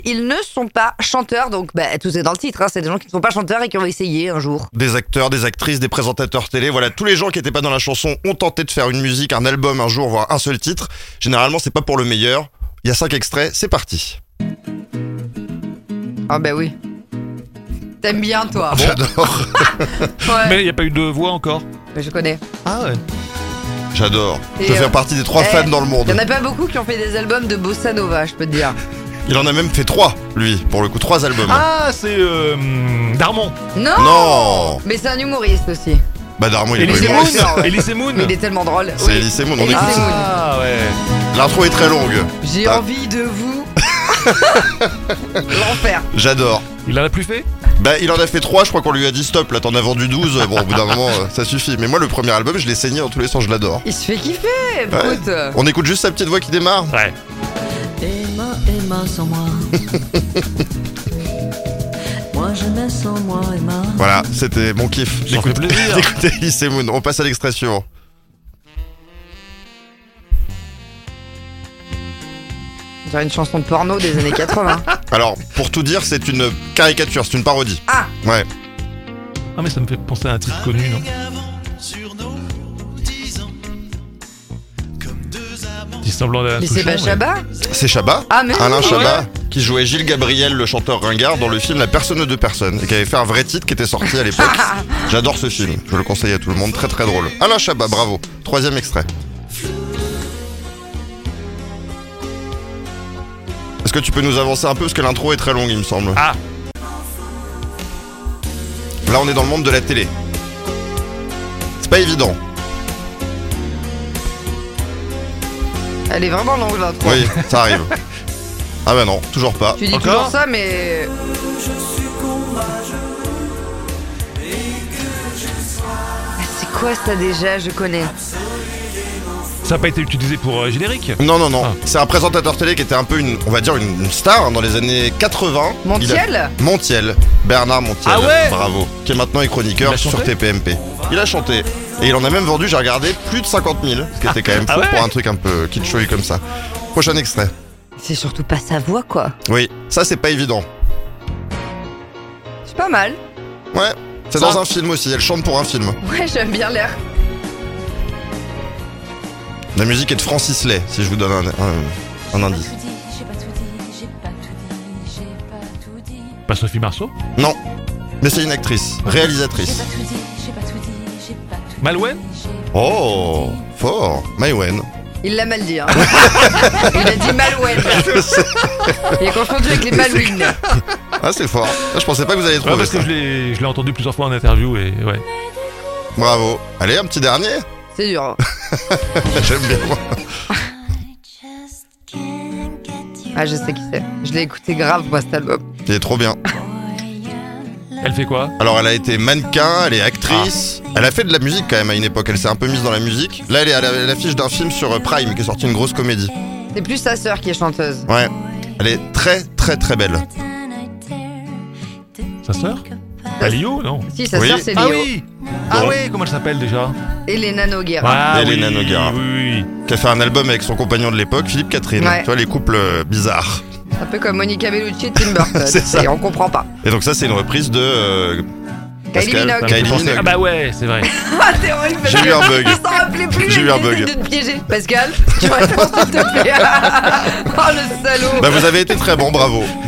Ils ne sont pas chanteurs, donc tout est dans le titre. C'est des gens qui ne sont pas chanteurs et qui ont essayé un jour. Des acteurs, des actrices, des présentateurs télé, voilà, tous les gens qui n'étaient pas dans la chanson ont tenté de faire une musique, un album un jour, voire un seul titre. Généralement, c'est pas pour le meilleur. Il y a 5 extraits, c'est parti. Ah oui. T'aimes bien, toi. J'adore. Ouais. Mais il n'y a pas eu de voix encore. Mais je connais. Ah ouais. J'adore. Et Je fais partie des 3 fans dans le monde. Il y en a pas beaucoup qui ont fait des albums de bossa nova, je peux te dire. Il en a même fait 3, lui, pour le coup, 3 albums. Ah, c'est Darmon. Non. Mais c'est un humoriste aussi. Darmon, il est Elise pas Moon. humoriste. Elise Moon. Mais il est tellement drôle. C'est Elise Moon, on Elise écoute. Moon. Ah ouais. L'intro est très longue. J'ai Ah. envie de vous. L'enfer. J'adore. Il en a plus fait. Il en a fait 3, je crois qu'on lui a dit stop, là t'en as vendu 12, bon au bout d'un moment ça suffit. Mais moi le premier album je l'ai saigné dans tous les sens, je l'adore. Il se fait kiffer, écoute. On écoute juste sa petite voix qui démarre. Ouais. Emma sans moi. Moi je mets sans moi Emma. Voilà, c'était mon kiff. Ça fait plaisir. D'écouter Elise Moon. On passe à l'extrait suivant. On dirait une chanson de porno des années 80. Alors, pour tout dire, c'est une caricature, c'est une parodie. Ah. Ouais. Ah mais ça me fait penser à un titre connu, non? Dis semblant d'un Mais c'est pas Chabat? C'est Chabat, Ah mais Alain oui. Chabat, qui jouait Gilles Gabriel, le chanteur ringard, dans le film La personne de personne, et qui avait fait un vrai titre qui était sorti à l'époque. J'adore ce film, je le conseille à tout le monde, très très drôle. Alain Chabat, bravo. 3e extrait. Est-ce que tu peux nous avancer un peu parce que l'intro est très longue, il me semble. Ah. Là, on est dans le monde de la télé. C'est pas évident. Elle est vraiment longue l'intro. Oui, ça arrive. Ah bah non, toujours pas. Tu dis Encore toujours ça, mais... C'est quoi ça déjà? Je connais. Ça n'a pas été utilisé pour générique. Non, non, non. Ah. C'est un présentateur télé qui était un peu on va dire une star dans les années 80. Montiel? Montiel. Bernard Montiel. Ah ouais. Bravo. Qui est maintenant chroniqueur Il a sur chanté TPMP. Il a chanté. Et il en a même vendu, j'ai regardé, plus de 50 000. Ce qui était quand même fou Ah ouais. pour un truc un peu kitschouille comme ça. Prochain extrait. C'est surtout pas sa voix, quoi. Oui, ça c'est pas évident. C'est pas mal. Ouais. C'est Ça. dans un film aussi, elle chante pour un film. Ouais, j'aime bien l'air. La musique est de Francis Lay, si je vous donne un indice. Pas Sophie Marceau. Non, mais c'est une actrice, réalisatrice. Malouane. Oh, fort, Maïwen. Il l'a mal dit, hein. Il a dit Malouane. Il est confondu avec les Malouines. Ah, c'est fort. Ah, je pensais pas que vous alliez Ouais, trouver parce ça. que je l'ai entendu plusieurs fois en interview et ouais. Bravo. Allez, un petit dernier. C'est dur. Hein. J'aime bien. Ah, je sais qui c'est. Je l'ai écouté grave, moi, cet album. Il est trop bien. Elle fait quoi? Alors, elle a été mannequin, elle est actrice. Elle a fait de la musique quand même à une époque. Elle s'est un peu mise dans la musique. Là, elle est à l'affiche d'un film sur Prime qui est sorti, une grosse comédie. C'est plus sa sœur qui est chanteuse. Ouais. Elle est très, très, très belle. Sa sœur? Lio, non? Si, sa Oui. sœur, c'est Lio. Ah oui. Ah oui, comment elle s'appelle déjà? Elena Noguera. Ah Elena oui, Noguera. Oui. Qui a fait un album avec son compagnon de l'époque, Philippe Catherine. Ouais. Tu vois, les couples bizarres. Un peu comme Monica Bellucci et Tim Burton. C'est ça. Et on comprend pas. Et donc ça, c'est une reprise de... Kylie Pascal. Minogue. Kylie Minogue. Ah bah ouais, c'est vrai. Ah, c'est horrible. parce J'ai eu que un bug. Il s'en rappelait plus. J'ai il eu un essaie bug. de te piéger. Pascal, tu réponds s'il te plaît. Oh, le salaud. Bah, vous avez été très bon, bravo.